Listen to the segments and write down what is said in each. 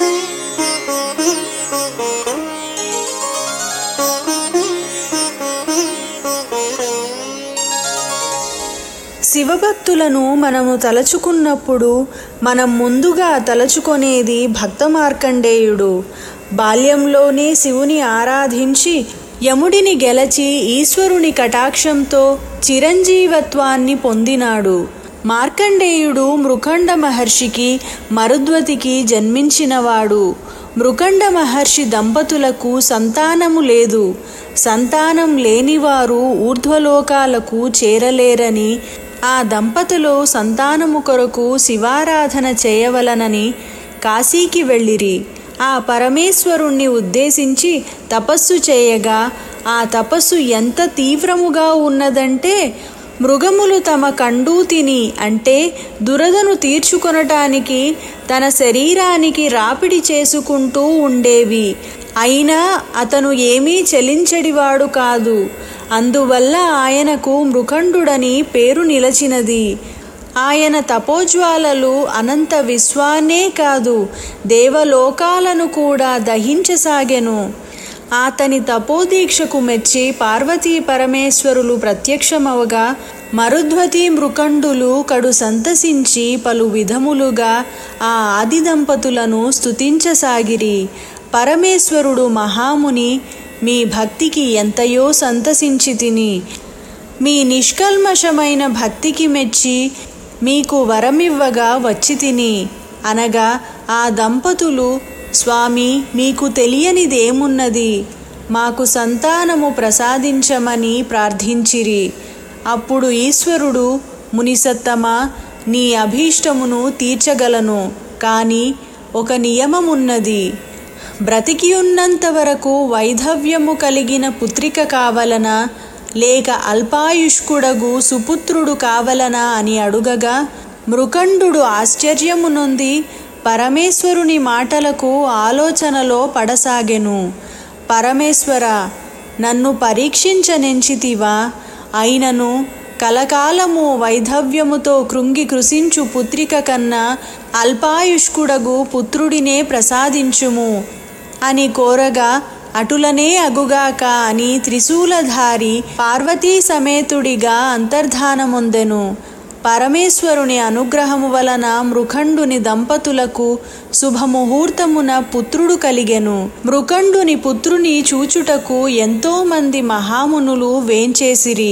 శివభక్తులను మనము తలచుకున్నప్పుడు మనం ముందుగా తలచుకొనేది భక్త మార్కండేయుడు. బాల్యంలోనే శివుని ఆరాధించి యముడిని గెలచి ఈశ్వరుని కటాక్షంతో చిరంజీవత్వాన్ని పొందినాడు. మార్కండేయుడు మృకండ మహర్షికి మరుద్వతికి జన్మించినవాడు. మృకండ మహర్షి దంపతులకు సంతానము లేదు. సంతానం లేనివారు ఊర్ధ్వలోకాలకు చేరలేరని ఆ దంపతులు సంతానము కొరకు శివారాధన చేయవలనని కాశీకి వెళ్ళిరి. ఆ పరమేశ్వరుణ్ణి ఉద్దేశించి తపస్సు చేయగా ఆ తపస్సు ఎంత తీవ్రముగా ఉన్నదంటే మృగములు తమ కండూతిని అంటే దురదను తీర్చుకొనటానికి తన శరీరానికి రాపిడి చేసుకుంటూ ఉండేవి. అయినా అతను ఏమీ చలించడివాడు కాదు. అందువల్ల ఆయనకు మృకండుడని పేరు నిలచినది. ఆయన తపోజ్వాలలు అనంత విశ్వాన్నే కాదు దేవలోకాలను కూడా దహించసాగెను. అతని తపోదీక్షకు మెచ్చి పార్వతీ పరమేశ్వరులు ప్రత్యక్షమవగా మరుద్వతి మృకండులు కడు సంతసించి పలు విధములుగా ఆ ఆది దంపతులను స్తుతించసాగిరి. పరమేశ్వరుడు మహాముని, మీ భక్తికి ఎంతయో సంతసించి తిని, మీ నిష్కల్మషమైన భక్తికి మెచ్చి మీకు వరమివ్వగా వచ్చి తిని అనగా ఆ దంపతులు, స్వామి మీకు తెలియనిదేమున్నది, మాకు సంతానము ప్రసాదించమని ప్రార్థించిరి. అప్పుడు ఈశ్వరుడు, మునిసత్తమా, నీ అభీష్టమును తీర్చగలను, కానీ ఒక నియమమున్నది. బ్రతికి ఉన్నంత వరకు వైధవ్యము కలిగిన పుత్రిక కావలనా లేక అల్పాయుష్కుడగు సుపుత్రుడు కావలనా అని అడుగగా మృకండు ఆశ్చర్యము నొంది పరమేశ్వరుని మాటలకు ఆలోచనలో పడసాగెను. పరమేశ్వర, నన్ను పరీక్షించనెంచితివా? అయినను కలకాలము వైధవ్యముతో కృంగి కృశించు పుత్రిక కన్నా అల్పాయుష్కుడగు పుత్రుడినే ప్రసాదించుము అని కోరగా అటులనే అగుగాక అని త్రిశూలధారి పార్వతీ సమేతుడిగా అంతర్ధానమొందెను. పరమేశ్వరుని అనుగ్రహము వలన మృకండుని దంపతులకు శుభముహూర్తమున పుత్రుడు కలిగెను. మృకండుని పుత్రుని చూచుటకు ఎంతోమంది మహామునులు వేంచేసిరి.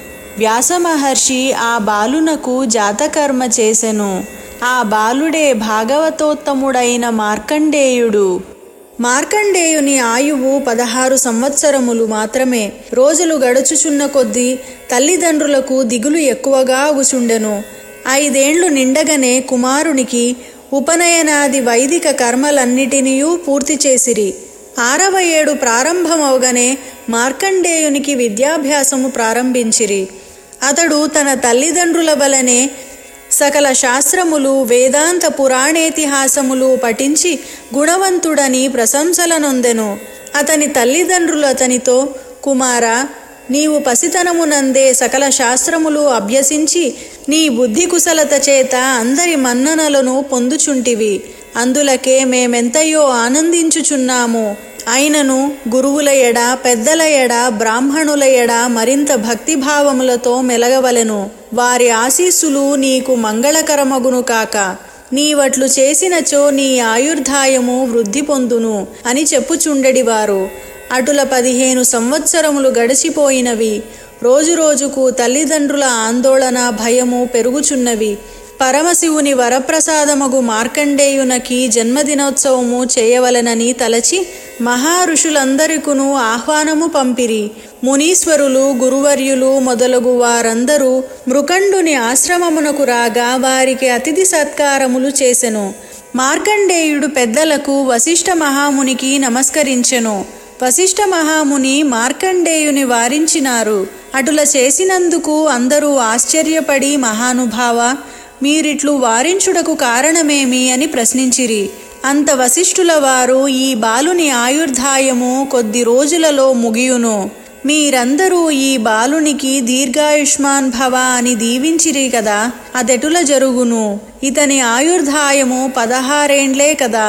వ్యాసమహర్షి ఆ బాలునకు జాతకర్మ చేసెను. ఆ బాలుడే భాగవతోత్తముడైన మార్కండేయుడు. మార్కండేయుని ఆయువు 16 సంవత్సరములు మాత్రమే. రోజులు గడుచుచున్న కొద్దీ తల్లిదండ్రులకు దిగులు ఎక్కువగా అగుచుండెను. 5 ఏండ్లు నిండగనే కుమారునికి ఉపనయనాది వైదిక కర్మలన్నిటినీ పూర్తి చేసిరి. 6వ ఏడు ప్రారంభమవగానే మార్కండేయునికి విద్యాభ్యాసము ప్రారంభించిరి. అతడు తన తల్లిదండ్రుల వలనే సకల శాస్త్రములు, వేదాంత పురాణేతిహాసములు పఠించి గుణవంతుడని ప్రశంసలనొందెను. అతని తల్లిదండ్రులు అతనితో, కుమారా, నీవు పసితనమునందే సకల శాస్త్రములు అభ్యసించి నీ బుద్ధి కుశలత చేత అందరి మన్ననలను పొందుచుంటివి. అందులకే మేమెంతయో ఆనందించుచున్నాము. అయినను గురువుల ఎడ, పెద్దల ఎడ, బ్రాహ్మణుల ఎడ మరింత భక్తిభావములతో మెలగవలెను. వారి ఆశీస్సులు నీకు మంగళకరమగును కాక. నీవట్లు చేసినచో నీ ఆయుర్దాయము వృద్ధి పొందును అని చెప్పుచుండెడివారు. అటుల 15 సంవత్సరములు గడిచిపోయినవి. రోజురోజుకు తల్లిదండ్రుల ఆందోళన, భయము పెరుగుచున్నవి. పరమశివుని వరప్రసాదమగు మార్కండేయునకి జన్మదినోత్సవము చేయవలెనని తలచి మహారుషులందరికును ఆహ్వానము పంపిరి. మునీశ్వరులు, గురువర్యులు మొదలగు వారందరూ మృకండుని ఆశ్రమమునకు రాగా వారికి అతిథి సత్కారములు చేసెను. మార్కండేయుడు పెద్దలకు వశిష్ఠ మహామునికి నమస్కరించెను. వశిష్ఠ మహాముని మార్కండేయుని వారించినారు. అటుల చేసినందుకు అందరూ ఆశ్చర్యపడి, మహానుభావ, మీరిట్లు వారించుటకు కారణమేమి అని ప్రశ్నించిరి. అంత వశిష్ఠుల వారు, ఈ బాలుని ఆయుర్దాయము కొద్ది రోజులలో ముగియును. మీరందరూ ఈ బాలునికి దీర్ఘాయుష్మాన్ భవ అని దీవించిరి కదా, అదెటుల జరుగును? ఇతని ఆయుర్దాయము 16 ఏండ్లే కదా.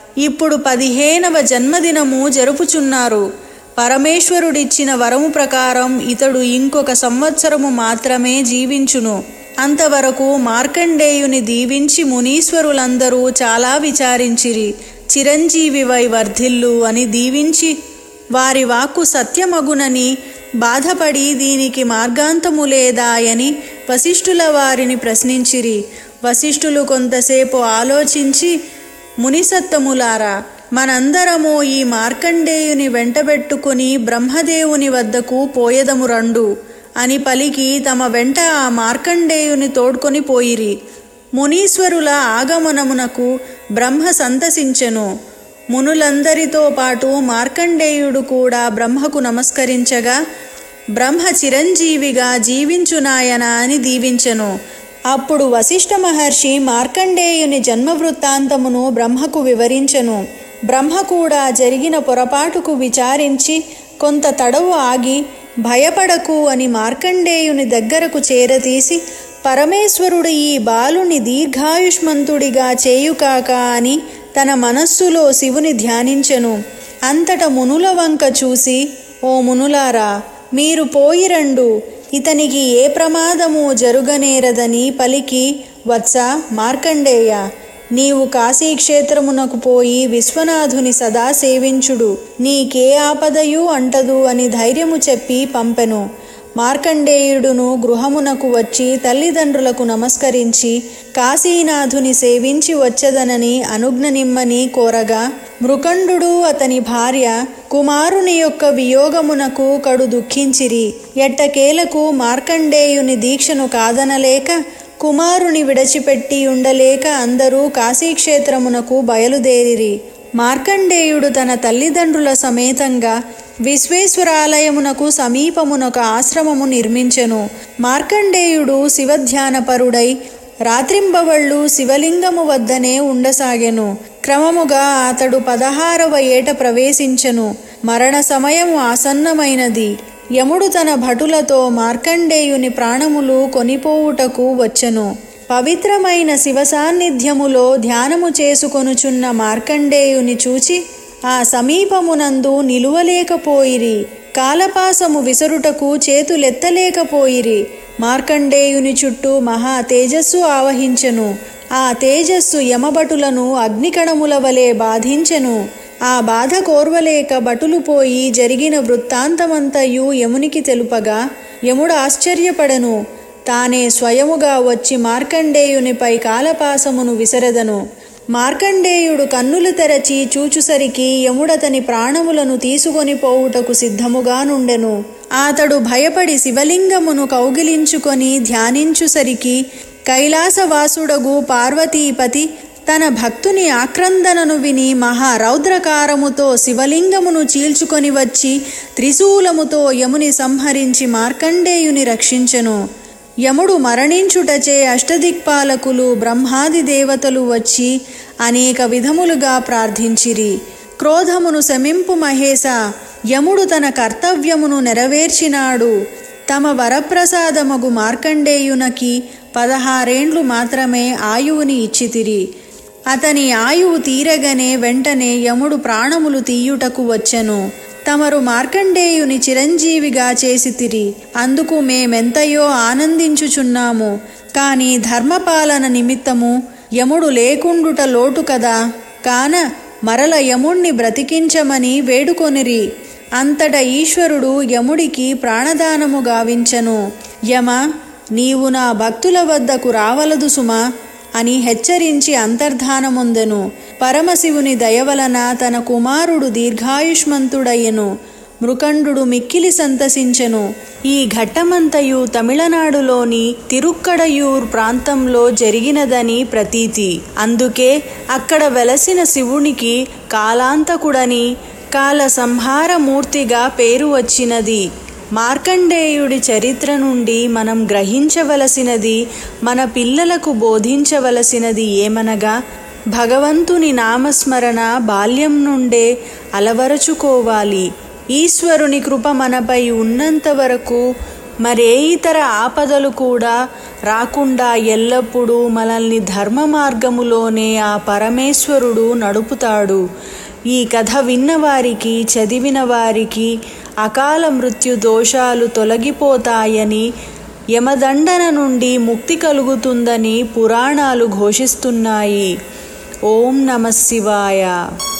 ఇప్పుడు 15వ జన్మదినము జరుపుచున్నారు. పరమేశ్వరుడిచ్చిన వరము ప్రకారం ఇతడు ఇంకొక సంవత్సరము మాత్రమే జీవించును. అంతవరకు మార్కండేయుని దీవించి మునీశ్వరులందరూ చాలా విచారించిరి. చిరంజీవివై వర్ధిల్లు అని దీవించి వారి వాక్కు సత్యమగునని బాధపడి దీనికి మార్గాంతము లేదాయని వశిష్ఠుల వారిని ప్రశ్నించిరి. వశిష్ఠులు కొంతసేపు ఆలోచించి, మునిసత్తములారా, మనందరము ఈ మార్కండేయుని వెంటబెట్టుకుని బ్రహ్మదేవుని వద్దకు పోయెదము రండు అని పలికి తమ వెంట ఆ మార్కండేయుని తోడ్కొని పోయిరి. మునీశ్వరుల ఆగమనమునకు బ్రహ్మ సంతసించెను. మునులందరితో పాటు మార్కండేయుడు కూడా బ్రహ్మకు నమస్కరించగా, బ్రహ్మ చిరంజీవిగా జీవించునాయన అని దీవించెను. అప్పుడు వశిష్ఠ మహర్షి మార్కండేయుని జన్మవృత్తాంతమును బ్రహ్మకు వివరించెను. బ్రహ్మ కూడా జరిగిన పొరపాటుకు విచారించి కొంత తడవు ఆగి, భయపడకు అని మార్కండేయుని దగ్గరకు చేరతీసి, పరమేశ్వరుడు ఈ బాలుని దీర్ఘాయుష్మంతుడిగా చేయుకాక అని తన మనస్సులో శివుని ధ్యానించెను. అంతట మునుల వంక చూసి, ఓ మునులారా, మీరు పోయిరండు, ఇతనికి ఏ ప్రమాదము జరుగనేరదని పలికి, వత్స మార్కండేయ, నీవు కాశీక్షేత్రమునకు పోయి విశ్వనాథుని సదా సేవించుడు, నీకే ఆపదయు అంటదు అని ధైర్యము చెప్పి పంపెను. మార్కండేయుడును గృహమునకు వచ్చి తల్లిదండ్రులకు నమస్కరించి కాశీనాథుని సేవించి వచ్చదనని అనుజ్ఞనిమ్మని కోరగా, మృకండు అతని భార్య కుమారుని యొక్క వియోగమునకు కడు దుఃఖించిరి. ఎట్టకేలకు మార్కండేయుని దీక్షను కాదనలేక కుమారుని విడిచిపెట్టి ఉండలేక అందరూ కాశీక్షేత్రమునకు బయలుదేరిరి. మార్కండేయుడు తన తల్లిదండ్రుల సమేతంగా విశ్వేశ్వరాలయమునకు సమీపమునొక ఆశ్రమము నిర్మించెను. మార్కండేయుడు శివధ్యానపరుడై రాత్రింబవళ్ళు శివలింగము వద్దనే ఉండసాగెను. క్రమముగా అతడు 16వ ఏట ప్రవేశించెను. మరణ సమయము ఆసన్నమైనది. యముడు తన భటులతో మార్కండేయుని ప్రాణములు కొనిపోవుటకు వచ్చెను. పవిత్రమైన శివ సాన్నిధ్యములో ధ్యానము చేసుకొనుచున్న మార్కండేయుని చూచి ఆ సమీపమునందు నిలువలేకపోయిరి. కాలపాసము విసరుటకు చేతులెత్తలేకపోయిరి. మార్కండేయుని చుట్టూ మహా తేజస్సు ఆవహించెను. ఆ తేజస్సు యమభటులను అగ్నికణముల వలె బాధించెను. ఆ బాధ కోర్వలేక భటులు పోయి జరిగిన వృత్తాంతమంతయు యమునికి తెలుపగా, యముడు ఆశ్చర్యపడెను. తానే స్వయముగా వచ్చి మార్కండేయునిపై కాలపాసమును విసరెదను. మార్కండేయుడు కన్నులు తెరచి చూచుసరికి యముడతని ప్రాణములను తీసుకొని పోవుటకు సిద్ధముగా నుండెను. అతడు భయపడి శివలింగమును కౌగిలించుకొని ధ్యానించుసరికి కైలాసవాసుడగు పార్వతీపతి తన భక్తుని ఆక్రందనను విని మహారౌద్రకారముతో శివలింగమును చీల్చుకొని వచ్చి త్రిశూలముతో యముని సంహరించి మార్కండేయుని రక్షించెను. యముడు మరణించుటచే అష్టదిక్పాలకులు బ్రహ్మాది దేవతలు వచ్చి అనేక విధములుగా ప్రార్థించిరి. క్రోధమును శమింపు మహేశ, యముడు తన కర్తవ్యమును నెరవేర్చినాడు. తమ వరప్రసాదమగు మార్కండేయునకి 16 ఏండ్లు మాత్రమే ఆయువుని ఇచ్చితిరి. అతని ఆయువు తీరగనే వెంటనే యముడు ప్రాణములు తీయుటకు వచ్చెను. తమరు మార్కండేయుని చిరంజీవిగా చేసితిరి. అందుకు మేమెంతయో ఆనందించుచున్నాము. కాని ధర్మపాలన నిమిత్తము యముడు లేకుండుట లోటు కదా. కాన మరల యముణ్ణి బ్రతికించమని వేడుకొనిరి. అంతట ఈశ్వరుడు యముడికి ప్రాణదానము గావించెను. యమ, నీవు నా భక్తుల వద్దకు రావలదు సుమా అని హెచ్చరించి అంతర్ధానమొందెను. పరమశివుని దయవలన తన కుమారుడు దీర్ఘాయుష్మంతుడయ్యెను. మృకండు మిక్కిలి సంతసించెను. ఈ ఘట్టమంతయు తమిళనాడులోని తిరుక్కడయూర్ ప్రాంతంలో జరిగినదని ప్రతీతి. అందుకే అక్కడ వెలసిన శివునికి కాలాంతకుడని, కాల సంహారమూర్తిగా పేరు వచ్చినది. మార్కండేయుడి చరిత్ర నుండి మనం గ్రహించవలసినది, మన పిల్లలకు బోధించవలసినది ఏమనగా, భగవంతుని నామస్మరణ బాల్యం నుండే అలవరచుకోవాలి. ఈశ్వరుని కృప మనపై ఉన్నంత వరకు మరే ఇతర ఆపదలు కూడా రాకుండా ఎల్లప్పుడూ మనల్ని ధర్మ మార్గములోనే ఆ పరమేశ్వరుడు నడుపుతాడు. ఈ కథ విన్నవారికి, చదివిన వారికి అకాల మృత్యు దోషాలు తొలగిపోతాయని, యమదండన నుండి ముక్తి కలుగుతుందని పురాణాలు ఘోషిస్తున్నాయి. ఓం నమః శివాయ.